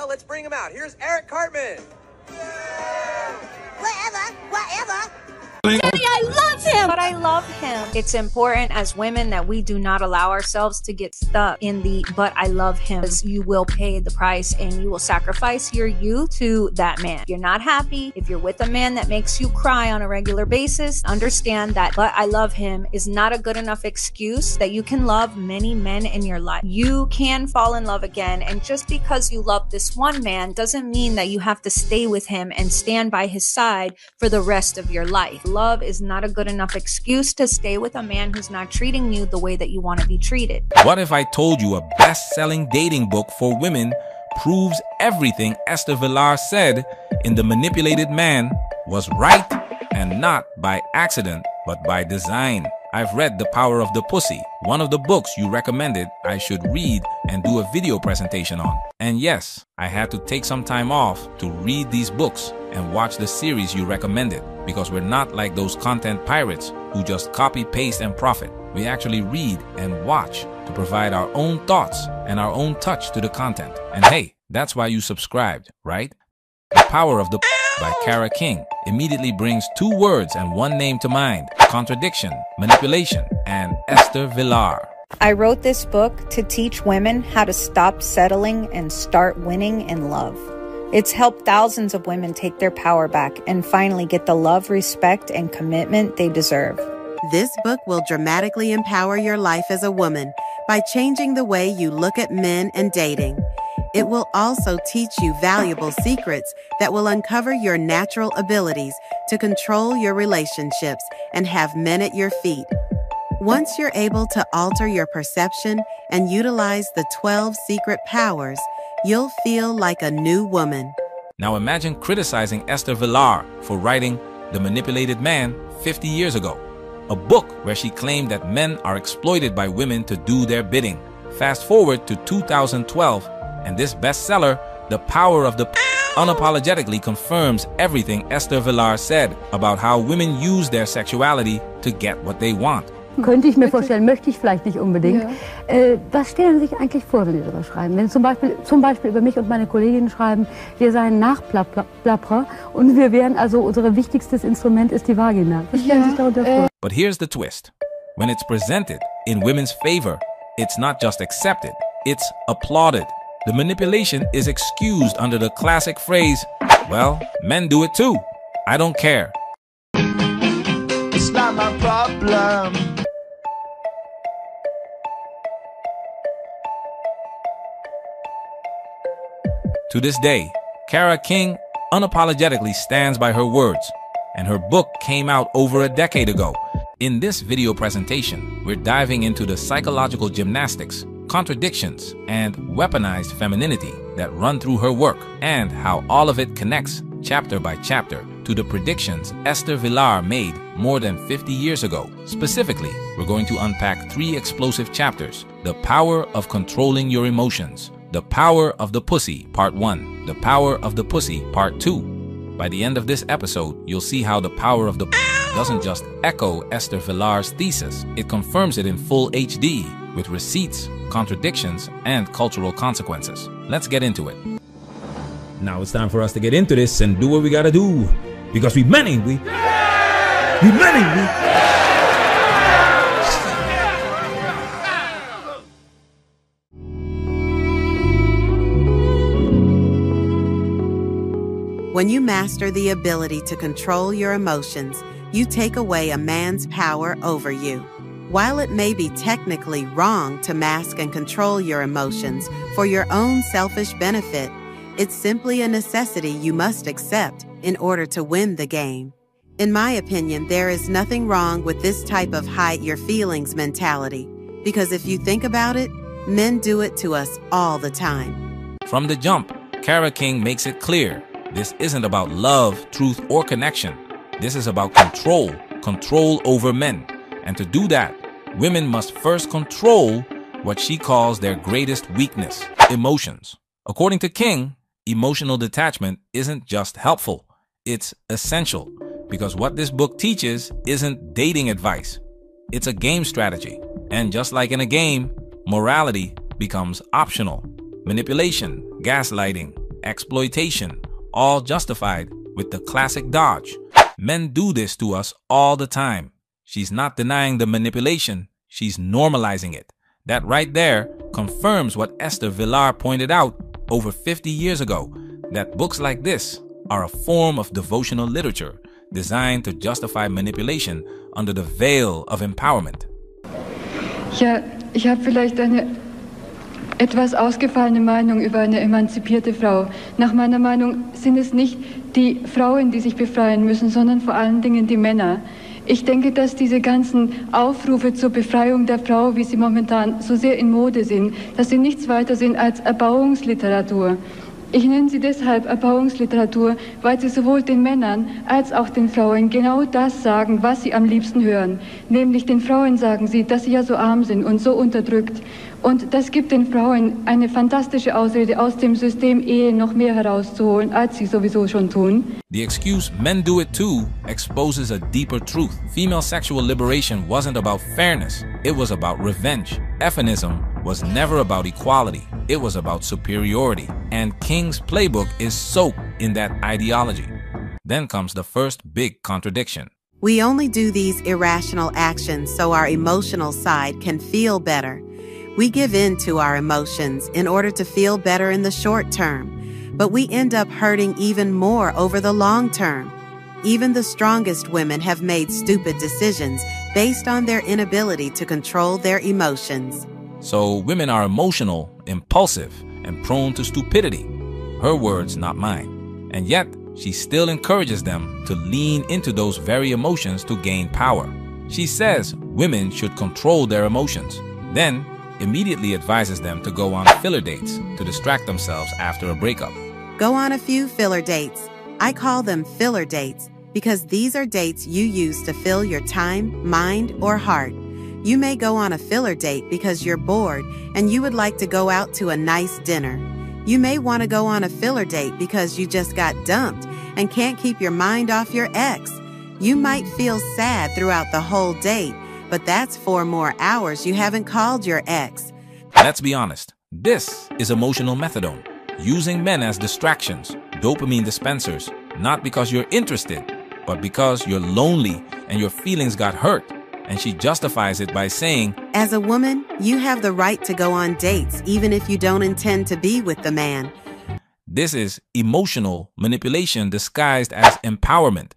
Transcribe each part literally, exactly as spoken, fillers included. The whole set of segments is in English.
Well, let's bring him out. Here's Eric Cartman. Whatever, whatever. Daddy, I love him! But I love him. It's important as women that we do not allow ourselves to get stuck in the but I love him, because you will pay the price and you will sacrifice your youth to that man. If you're not happy, if you're with a man that makes you cry on a regular basis, understand that but I love him is not a good enough excuse that you can love many men in your life. You can fall in love again, and just because you love this one man doesn't mean that you have to stay with him and stand by his side for the rest of your life. Love is not a good enough excuse to stay with a man who's not treating you the way that you want to be treated. What if I told you a best-selling dating book for women proves everything Esther Vilar said in The Manipulated Man was right, and not by accident, but by design? I've read The Power of the Pussy, one of the books you recommended I should read and do a video presentation on. And yes, I had to take some time off to read these books and watch the series you recommended, because we're not like those content pirates who just copy, paste, and profit. We actually read and watch to provide our own thoughts and our own touch to the content. And hey, that's why you subscribed, right? The Power of the by Kara King immediately brings two words and one name to mind: contradiction, manipulation, and Esther Vilar. I wrote this book to teach women how to stop settling and start winning in love. It's helped thousands of women take their power back and finally get the love, respect, and commitment they deserve. This book will dramatically empower your life as a woman by changing the way you look at men and dating. It will also teach you valuable secrets that will uncover your natural abilities to control your relationships and have men at your feet. Once you're able to alter your perception and utilize the twelve secret powers, you'll feel like a new woman. Now imagine criticizing Esther Vilar for writing The Manipulated Man fifty years ago, a book where she claimed that men are exploited by women to do their bidding. Fast forward to two thousand twelve, and this bestseller, The Power of the unapologetically confirms everything Esther Vilar said about how women use their sexuality to get what they want. Könnte ich mir vorstellen, möchte ich vielleicht nicht unbedingt. Ja. Äh, was stellen Sie sich eigentlich vor, wenn Sie darüber schreiben? Wenn Sie zum Beispiel, zum Beispiel über mich und meine Kolleginnen schreiben, wir seien Nachplapperer und wir wären also, unser wichtigstes Instrument ist die Vagina. Was stellen Sie sich darunter vor? But here's the twist. When it's presented in women's favor, it's not just accepted, it's applauded. The manipulation is excused under the classic phrase, well, men do it too. I don't care. It's not my problem. To this day, Kara King unapologetically stands by her words, and her book came out over a decade ago. In this video presentation, we're diving into the psychological gymnastics, contradictions, and weaponized femininity that run through her work, and how all of it connects, chapter by chapter, to the predictions Esther Vilar made more than fifty years ago. Specifically, we're going to unpack three explosive chapters: The Power of Controlling Your Emotions, The Power of the Pussy, Part one, The Power of the Pussy, Part two. By the end of this episode, you'll see how the power of the doesn't just echo Esther Vilar's thesis, it confirms it in full H D, with receipts, contradictions, and cultural consequences. Let's get into it. Now it's time for us to get into this and do what we gotta do. Because we many, we... We many, we... When you master the ability to control your emotions, you take away a man's power over you. While it may be technically wrong to mask and control your emotions for your own selfish benefit, it's simply a necessity you must accept in order to win the game. In my opinion, there is nothing wrong with this type of hide your feelings mentality, because if you think about it, men do it to us all the time. From the jump, Kara King makes it clear this isn't about love, truth, or connection. This is about control, control over men. And to do that, women must first control what she calls their greatest weakness, emotions. According to King, emotional detachment isn't just helpful, it's essential. Because what this book teaches isn't dating advice. It's a game strategy. And just like in a game, morality becomes optional. Manipulation, gaslighting, exploitation, all justified with the classic dodge. Men do this to us all the time. She's not denying the manipulation, she's normalizing it. That right there confirms what Esther Vilar pointed out over fifty years ago, that books like this are a form of devotional literature designed to justify manipulation under the veil of empowerment. Ja, ich habe vielleicht eine etwas ausgefallene Meinung über eine emanzipierte Frau. Nach meiner Meinung sind es nicht die Frauen, die sich befreien müssen, sondern vor allen Dingen die Männer. Ich denke, dass diese ganzen Aufrufe zur Befreiung der Frau, wie sie momentan so sehr in Mode sind, dass sie nichts weiter sind als Erbauungsliteratur. Ich nenne sie deshalb Erbauungsliteratur, weil sie sowohl den Männern als auch den Frauen genau das sagen, was sie am liebsten hören. Nämlich den Frauen sagen sie, dass sie ja so arm sind und so unterdrückt. Und das gibt den Frauen eine fantastische Ausrede, aus dem System Ehe noch mehr herauszuholen, als sie sowieso schon tun. The excuse "men do it too" exposes a deeper truth. Female sexual liberation wasn't about fairness, it was about revenge. Feminism was never about equality, it was about superiority. And King's playbook is soaked in that ideology. Then comes the first big contradiction. We only do these irrational actions so our emotional side can feel better. We give in to our emotions in order to feel better in the short term, but we end up hurting even more over the long term. Even the strongest women have made stupid decisions based on their inability to control their emotions. So women are emotional, impulsive, and prone to stupidity. Her words, not mine. And yet, she still encourages them to lean into those very emotions to gain power. She says women should control their emotions, then immediately advises them to go on filler dates to distract themselves after a breakup. Go on a few filler dates. I call them filler dates because these are dates you use to fill your time, mind, or heart. You may go on a filler date because you're bored and you would like to go out to a nice dinner. You may want to go on a filler date because you just got dumped and can't keep your mind off your ex. You might feel sad throughout the whole date, but that's four more hours you haven't called your ex. Let's be honest. This is emotional methadone, using men as distractions, dopamine dispensers, not because you're interested, but because you're lonely and your feelings got hurt. And she justifies it by saying, as a woman, you have the right to go on dates even if you don't intend to be with the man. This is emotional manipulation disguised as empowerment.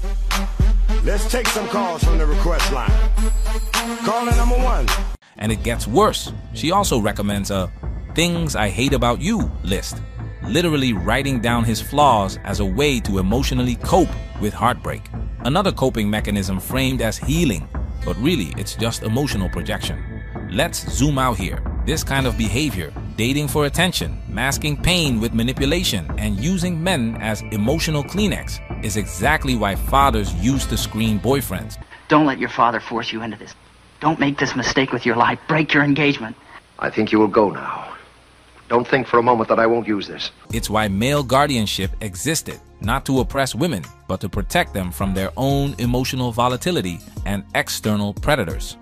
Let's take some calls from the request line. Caller number one. And it gets worse. She also recommends a "things I hate about you" list, literally writing down his flaws as a way to emotionally cope with heartbreak. Another coping mechanism framed as healing, but really it's just emotional projection. Let's zoom out here. This kind of behavior, dating for attention, masking pain with manipulation, and using men as emotional Kleenex, is exactly why fathers used to screen boyfriends. Don't let your father force you into this. Don't make this mistake with your life. Break your engagement. I think you will go now. Don't think for a moment that I won't use this. It's why male guardianship existed, not to oppress women, but to protect them from their own emotional volatility and external predators.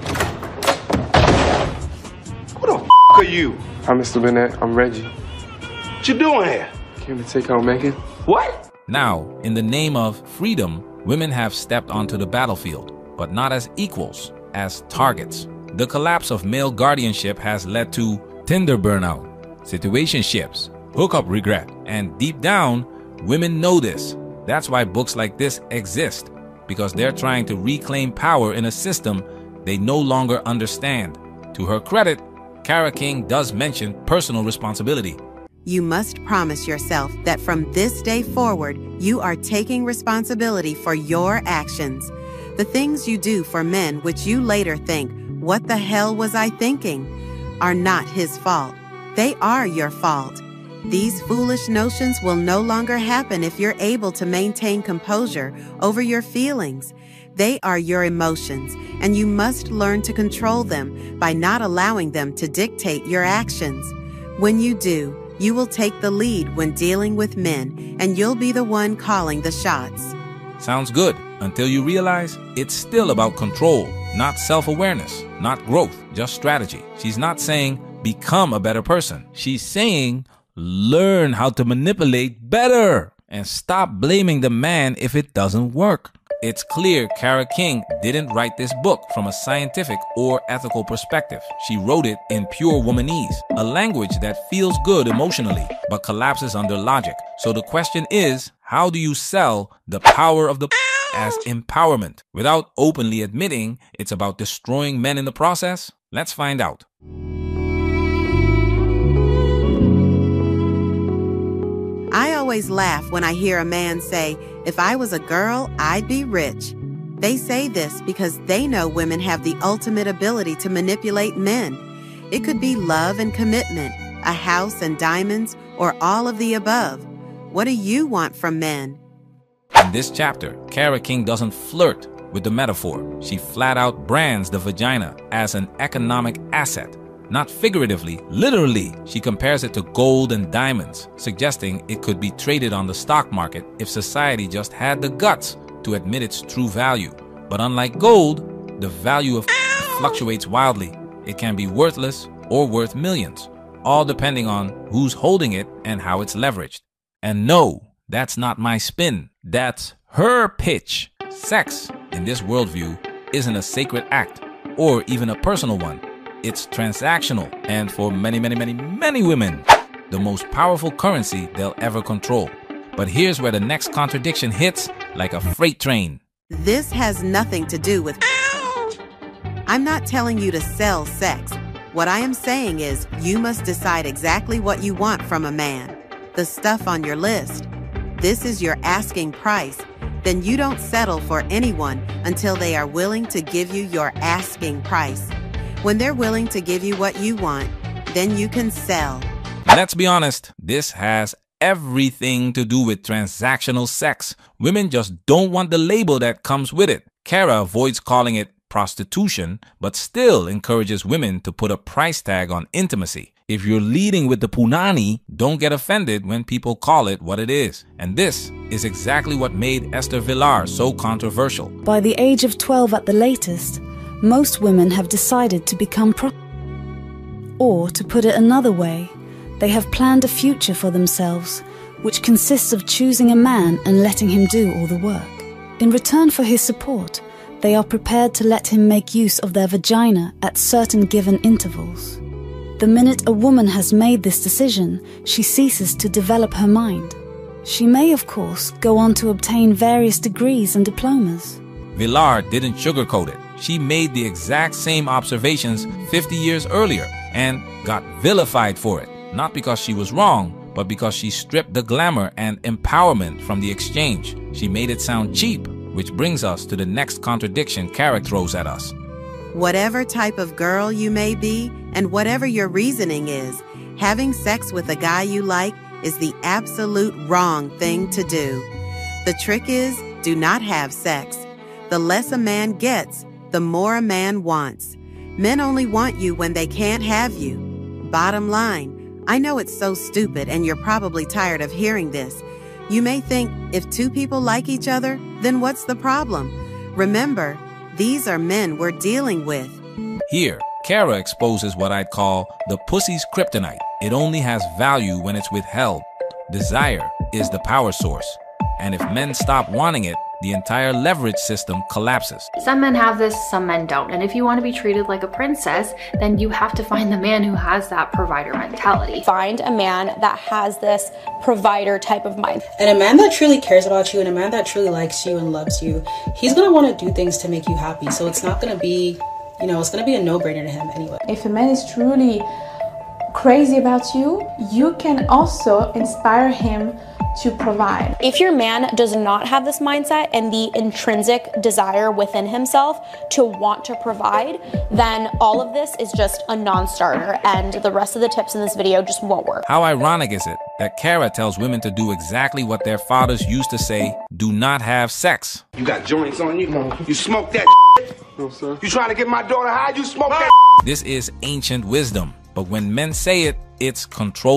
Who the f*** are you? Hi, Mister Burnett. I'm Reggie. What you doing here? Came to take home Megan. What? Now, in the name of freedom, women have stepped onto the battlefield, but not as equals, as targets. The collapse of male guardianship has led to Tinder burnout, situationships, hookup regret, and deep down, women know this. That's why books like this exist, because they're trying to reclaim power in a system they no longer understand. To her credit, Kara King does mention personal responsibility. You must promise yourself that from this day forward, you are taking responsibility for your actions. The things you do for men which you later think, "What the hell was I thinking?" are not his fault. They are your fault. These foolish notions will no longer happen if you're able to maintain composure over your feelings. They are your emotions, and you must learn to control them by not allowing them to dictate your actions. When you do, you will take the lead when dealing with men, and you'll be the one calling the shots. Sounds good, until you realize it's still about control, not self-awareness, not growth, just strategy. She's not saying become a better person. She's saying Learn how to manipulate better and stop blaming the man if it doesn't work. It's clear Kara King didn't write this book from a scientific or ethical perspective. She wrote it in pure womanese, a language that feels good emotionally but collapses under logic. So the question is, how do you sell the power of the as empowerment without openly admitting it's about destroying men in the process? Let's find out. I always laugh when I hear a man say, "If I was a girl, I'd be rich." They say this because they know women have the ultimate ability to manipulate men. It could be love and commitment, a house and diamonds, or all of the above. What do you want from men? In this chapter, Kara King doesn't flirt with the metaphor. She flat out brands the vagina as an economic asset. Not figuratively, literally, she compares it to gold and diamonds, suggesting it could be traded on the stock market if society just had the guts to admit its true value. But unlike gold, the value of fluctuates wildly. It can be worthless or worth millions, all depending on who's holding it and how it's leveraged. And no, that's not my spin. That's her pitch. Sex, in this worldview, isn't a sacred act or even a personal one. It's transactional, and for many, many, many, many women, the most powerful currency they'll ever control. But here's where the next contradiction hits like a freight train. This has nothing to do with... I'm not telling you to sell sex. What I am saying is you must decide exactly what you want from a man. The stuff on your list. This is your asking price. Then you don't settle for anyone until they are willing to give you your asking price. When they're willing to give you what you want, then you can sell. Let's be honest, this has everything to do with transactional sex. Women just don't want the label that comes with it. Kara avoids calling it prostitution, but still encourages women to put a price tag on intimacy. If you're leading with the punani, don't get offended when people call it what it is. And this is exactly what made Esther Vilar so controversial. By the age of twelve at the latest, most women have decided to become pro... Or, to put it another way, they have planned a future for themselves, which consists of choosing a man and letting him do all the work. In return for his support, they are prepared to let him make use of their vagina at certain given intervals. The minute a woman has made this decision, she ceases to develop her mind. She may, of course, go on to obtain various degrees and diplomas. Vilar didn't sugarcoat it. She made the exact same observations fifty years earlier and got vilified for it. Not because she was wrong, but because she stripped the glamour and empowerment from the exchange. She made it sound cheap, which brings us to the next contradiction Kara throws at us. Whatever type of girl you may be, and whatever your reasoning is, having sex with a guy you like is the absolute wrong thing to do. The trick is, do not have sex. The less a man gets, the more a man wants. Men only want you when they can't have you. Bottom line, I know it's so stupid and you're probably tired of hearing this. You may think, if two people like each other, then what's the problem? Remember, these are men we're dealing with. Here, Kara exposes what I'd call the pussy's kryptonite. It only has value when it's withheld. Desire is the power source. And if men stop wanting it, the entire leverage system collapses. Some men have this, some men don't. And if you want to be treated like a princess, then you have to find the man who has that provider mentality. Find a man that has this provider type of mind. And a man that truly cares about you and a man that truly likes you and loves you, he's going to want to do things to make you happy. So it's not going to be, you know, it's going to be a no-brainer to him anyway. If a man is truly crazy about you, you can also inspire him to provide. If your man does not have this mindset and the intrinsic desire within himself to want to provide, then all of this is just a non-starter and the rest of the tips in this video just won't work. How ironic is it that Kara tells women to do exactly what their fathers used to say, do not have sex. You got joints on you? No. You smoke that No, sir. You trying to get my daughter high? You smoke that This is ancient wisdom. But when men say it, it's controlling.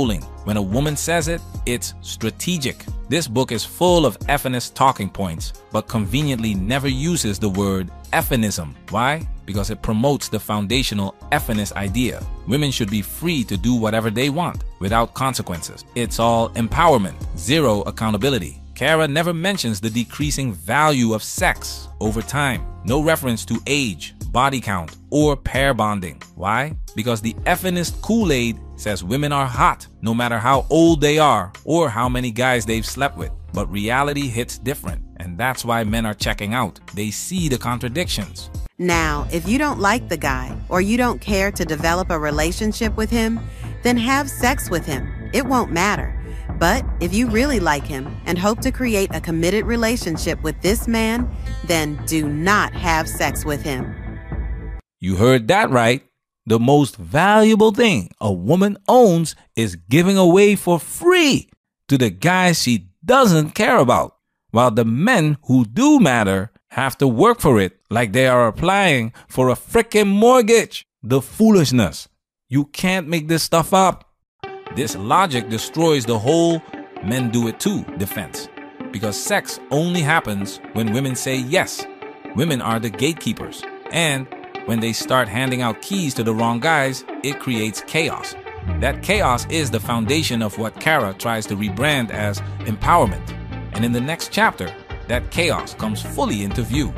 When a woman says it, it's strategic. This book is full of feminist talking points, but conveniently never uses the word feminism. Why? Because it promotes the foundational feminist idea. Women should be free to do whatever they want without consequences. It's all empowerment, zero accountability. Kara never mentions the decreasing value of sex over time. No reference to age, body count, or pair bonding. Why? Because the feminist Kool-Aid says women are hot no matter how old they are or how many guys they've slept with. But reality hits different, and that's why men are checking out. They see the contradictions. Now, if you don't like the guy or you don't care to develop a relationship with him, then have sex with him. It won't matter. But if you really like him and hope to create a committed relationship with this man, then do not have sex with him. You heard that right. The most valuable thing a woman owns is giving away for free to the guys she doesn't care about, while the men who do matter have to work for it like they are applying for a frickin' mortgage. The foolishness. You can't make this stuff up. This logic destroys the whole men do it too defense, because sex only happens when women say yes. Women are the gatekeepers, and when they start handing out keys to the wrong guys, it creates chaos. That chaos is the foundation of what Kara tries to rebrand as empowerment. And in the next chapter, that chaos comes fully into view.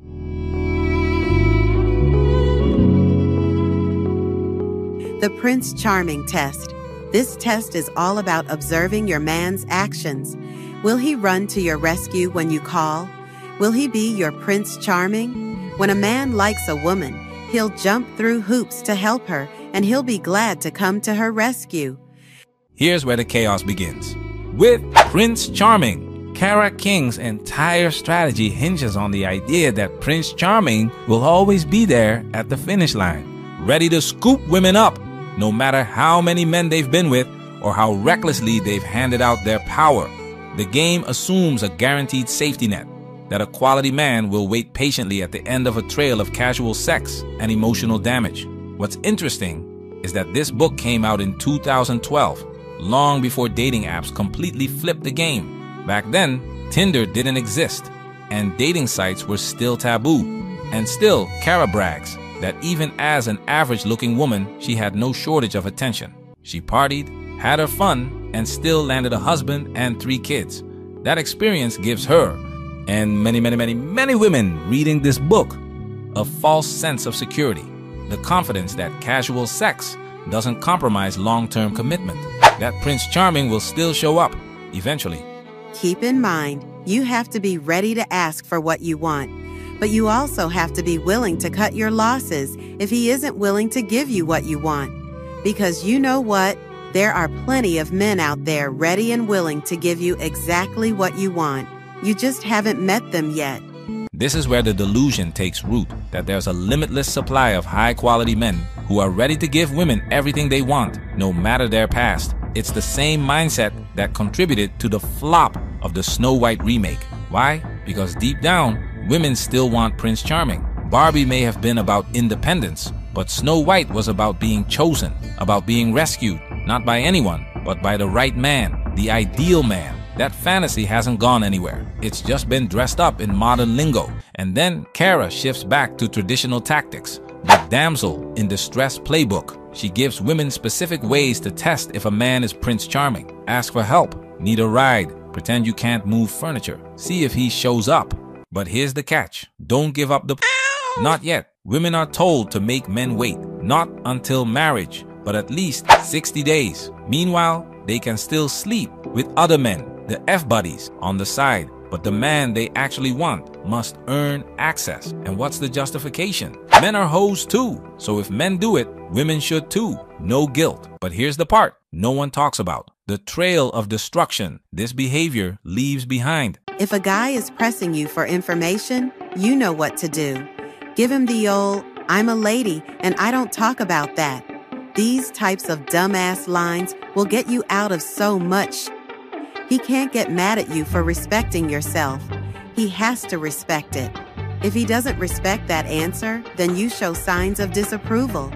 The Prince Charming Test. This test is all about observing your man's actions. Will he run to your rescue when you call? Will he be your Prince Charming? When a man likes a woman, he'll jump through hoops to help her, and he'll be glad to come to her rescue. Here's where the chaos begins. With Prince Charming, Kara King's entire strategy hinges on the idea that Prince Charming will always be there at the finish line, ready to scoop women up, no matter how many men they've been with or how recklessly they've handed out their power. The game assumes a guaranteed safety net, that a quality man will wait patiently at the end of a trail of casual sex and emotional damage. What's interesting is that this book came out in two thousand twelve, long before dating apps completely flipped the game. Back then, Tinder didn't exist, and dating sites were still taboo. And still, Kara brags that even as an average-looking woman, she had no shortage of attention. She partied, had her fun, and still landed a husband and three kids. That experience gives her, and many, many, many, many women reading this book, a false sense of security, the confidence that casual sex doesn't compromise long-term commitment, that Prince Charming will still show up eventually. Keep in mind, you have to be ready to ask for what you want, but you also have to be willing to cut your losses if he isn't willing to give you what you want. Because you know what? There are plenty of men out there ready and willing to give you exactly what you want. You just haven't met them yet. This is where the delusion takes root, that there's a limitless supply of high-quality men who are ready to give women everything they want, no matter their past. It's the same mindset that contributed to the flop of the Snow White remake. Why? Because deep down, women still want Prince Charming. Barbie may have been about independence, but Snow White was about being chosen, about being rescued, not by anyone, but by the right man, the ideal man. That fantasy hasn't gone anywhere. It's just been dressed up in modern lingo. And then Kara shifts back to traditional tactics. The damsel in distress playbook. She gives women specific ways to test if a man is Prince Charming. Ask for help. Need a ride. Pretend you can't move furniture. See if he shows up. But here's the catch. Don't give up the... Not yet. Women are told to make men wait. Not until marriage, but at least sixty days. Meanwhile, they can still sleep with other men, the F-buddies, on the side. But the man they actually want must earn access. And what's the justification? Men are hoes too. So if men do it, women should too. No guilt. But here's the part no one talks about. The trail of destruction this behavior leaves behind. If a guy is pressing you for information, you know what to do. Give him the old, I'm a lady and I don't talk about that. These types of dumbass lines will get you out of so much. He can't get mad at you for respecting yourself. He has to respect it. If he doesn't respect that answer, then you show signs of disapproval.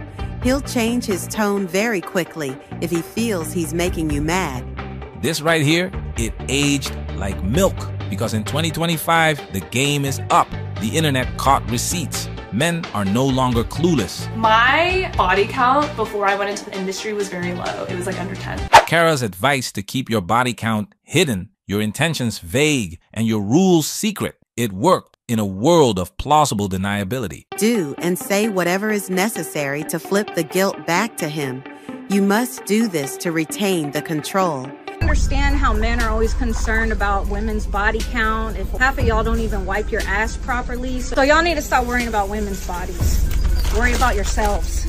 He'll change his tone very quickly if he feels he's making you mad. This right here, it aged like milk, because in twenty twenty-five, the game is up. The internet caught receipts. Men are no longer clueless. My body count before I went into the industry was very low. It was like under ten. Kara's advice to keep your body count hidden, your intentions vague, and your rules secret, it worked in a world of plausible deniability. Do and say whatever is necessary to flip the guilt back to him. You must do this to retain the control. I understand how men are always concerned about women's body count. If half of y'all don't even wipe your ass properly. So y'all need to stop worrying about women's bodies. Worry about yourselves.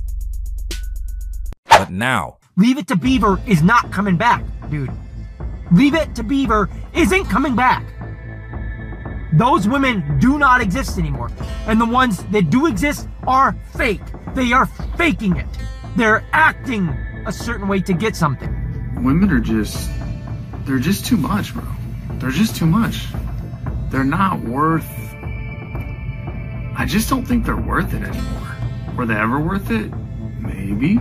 But now, Leave It to Beaver is not coming back, dude. Leave It to Beaver isn't coming back. Those women do not exist anymore. And the ones that do exist are fake. They are faking it. They're acting a certain way to get something. Women are just, they're just too much, bro. They're just too much. They're not worth, I just don't think they're worth it anymore. Were they ever worth it? Maybe.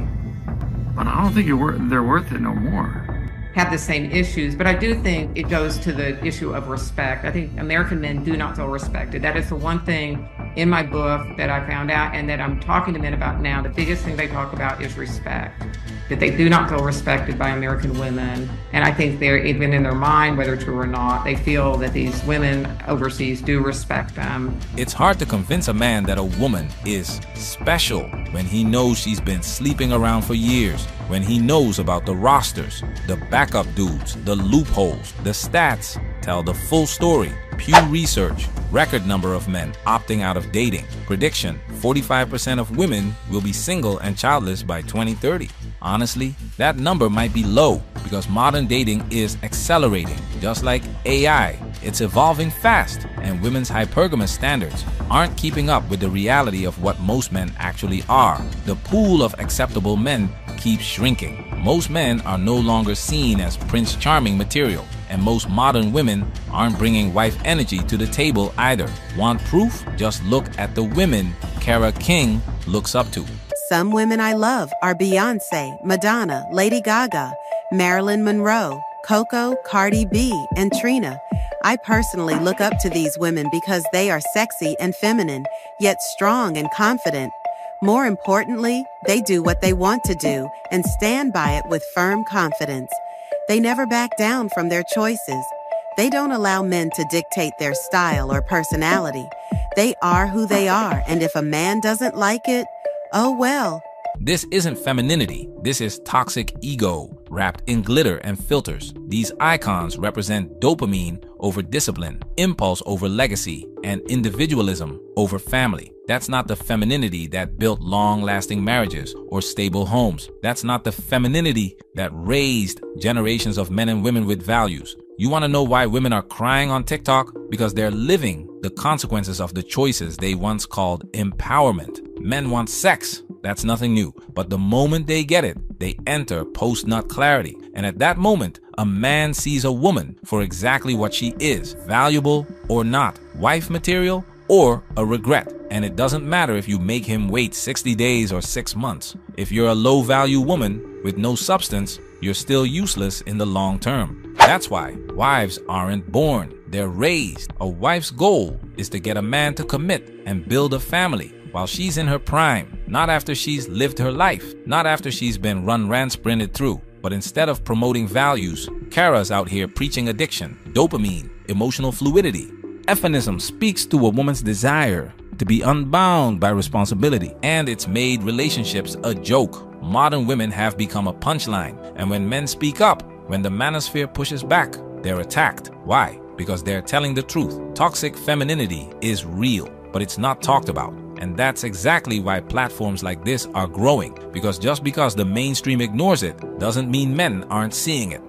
But I don't think you're wor- they're worth it no more. Have the same issues, but I do think it goes to the issue of respect. I think American men do not feel respected. That is the one thing in my book that I found out and that I'm talking to men about now. The biggest thing they talk about is respect, that they do not feel respected by American women. And I think they're, even in their mind, whether true or not, they feel that these women overseas do respect them. It's hard to convince a man that a woman is special when he knows she's been sleeping around for years, when he knows about the rosters, the backup dudes, the loopholes, the stats tell the full story. Pew Research, record number of men opting out of dating. Prediction, forty-five percent of women will be single and childless by twenty thirty. Honestly, that number might be low because modern dating is accelerating. Just like A I, it's evolving fast, and women's hypergamous standards aren't keeping up with the reality of what most men actually are. The pool of acceptable men keeps shrinking. Most men are no longer seen as Prince Charming material, and most modern women aren't bringing wife energy to the table either. Want proof? Just look at the women Kara King looks up to. Some women I love are Beyonce, Madonna, Lady Gaga, Marilyn Monroe, Coco, Cardi B, and Trina. I personally look up to these women because they are sexy and feminine, yet strong and confident. More importantly, they do what they want to do and stand by it with firm confidence. They never back down from their choices. They don't allow men to dictate their style or personality. They are who they are, and if a man doesn't like it, oh well. This isn't femininity. This is toxic ego wrapped in glitter and filters. These icons represent dopamine over discipline, impulse over legacy, and individualism over family. That's not the femininity that built long-lasting marriages or stable homes. That's not the femininity that raised generations of men and women with values. You want to know why women are crying on TikTok? Because they're living the consequences of the choices they once called empowerment. Men want sex. That's nothing new. But the moment they get it, they enter post-nut clarity. And at that moment, a man sees a woman for exactly what she is, valuable or not, wife material or a regret. And it doesn't matter if you make him wait sixty days or six months. If you're a low-value woman with no substance, you're still useless in the long term. That's why wives aren't born, they're raised. A wife's goal is to get a man to commit and build a family while she's in her prime, not after she's lived her life, not after she's been run, ran, sprinted through. But instead of promoting values, Kara's out here preaching addiction, dopamine, emotional fluidity. Ephemism speaks to a woman's desire to be unbound by responsibility, and it's made relationships a joke. Modern women have become a punchline, and when men speak up, when the manosphere pushes back, they're attacked. Why? Because they're telling the truth. Toxic femininity is real, but it's not talked about. And that's exactly why platforms like this are growing, because just because the mainstream ignores it doesn't mean men aren't seeing it.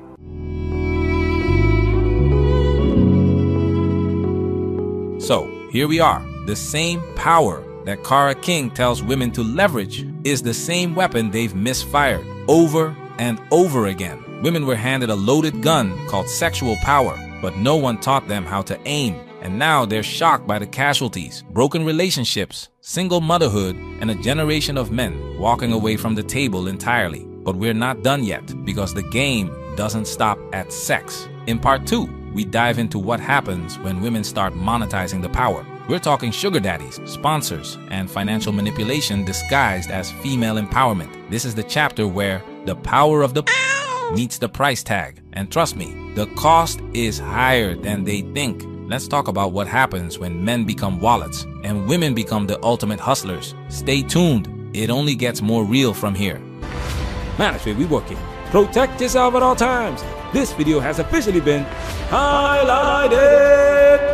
So here we are. The same power that Kara King tells women to leverage is the same weapon they've misfired over and over again. Women were handed a loaded gun called sexual power, but no one taught them how to aim. And now they're shocked by the casualties, broken relationships, single motherhood, and a generation of men walking away from the table entirely. But we're not done yet, because the game doesn't stop at sex. In part two, we dive into what happens when women start monetizing the power. We're talking sugar daddies, sponsors, and financial manipulation disguised as female empowerment. This is the chapter where the power of the meets the price tag. And trust me, the cost is higher than they think. Let's talk about what happens when men become wallets and women become the ultimate hustlers. Stay tuned. It only gets more real from here. Manosphere, we working. Protect yourself at all times. This video has officially been highlighted.